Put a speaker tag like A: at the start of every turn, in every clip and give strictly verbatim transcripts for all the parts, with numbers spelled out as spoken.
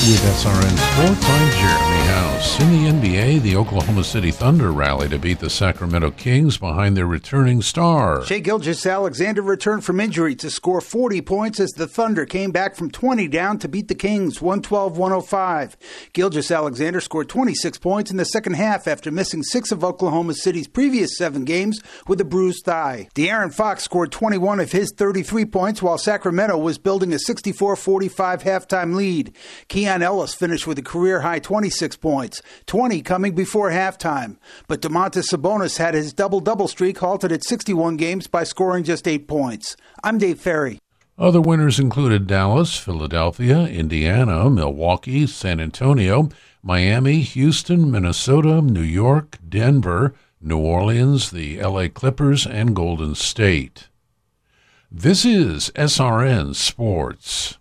A: With S R N Sports, I'm Jeremy House. In the N B A, the Oklahoma City Thunder rally to beat the Sacramento Kings behind their returning star.
B: Shai Gilgeous-Alexander returned from injury to score forty points as the Thunder came back from twenty down to beat the Kings one twelve to one oh five. Gilgeous-Alexander scored twenty-six points in the second half after missing six of Oklahoma City's previous seven games with a bruised thigh. De'Aaron Fox scored twenty-one of his thirty-three points while Sacramento was building a sixty-four forty-five halftime lead. Keon Ellis finished with a career-high twenty-six points, twenty coming before halftime. But Domantas Sabonis had his double-double streak halted at sixty-one games by scoring just eight points. I'm Dave Ferry.
A: Other winners included Dallas, Philadelphia, Indiana, Milwaukee, San Antonio, Miami, Houston, Minnesota, New York, Denver, New Orleans, the L A Clippers, and Golden State. This is S R N Sports.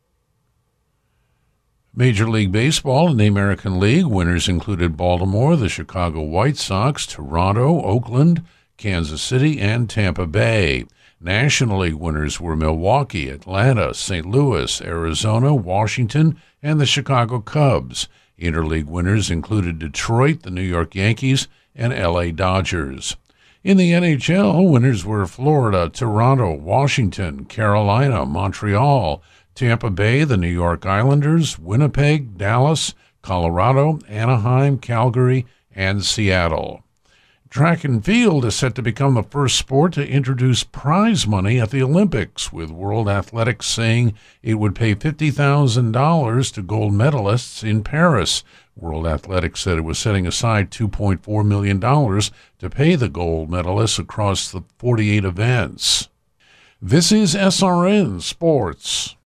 A: Major League Baseball and the American League winners included Baltimore, the Chicago White Sox, Toronto, Oakland, Kansas City, and Tampa Bay. National League winners were Milwaukee, Atlanta, Saint Louis, Arizona, Washington, and the Chicago Cubs. Interleague winners included Detroit, the New York Yankees, and L A Dodgers. In the N H L, winners were Florida, Toronto, Washington, Carolina, Montreal, Tampa Bay, the New York Islanders, Winnipeg, Dallas, Colorado, Anaheim, Calgary, and Seattle. Track and field is set to become the first sport to introduce prize money at the Olympics, with World Athletics saying it would pay fifty thousand dollars to gold medalists in Paris. World Athletics said it was setting aside two point four million dollars to pay the gold medalists across the forty-eight events. This is S R N Sports.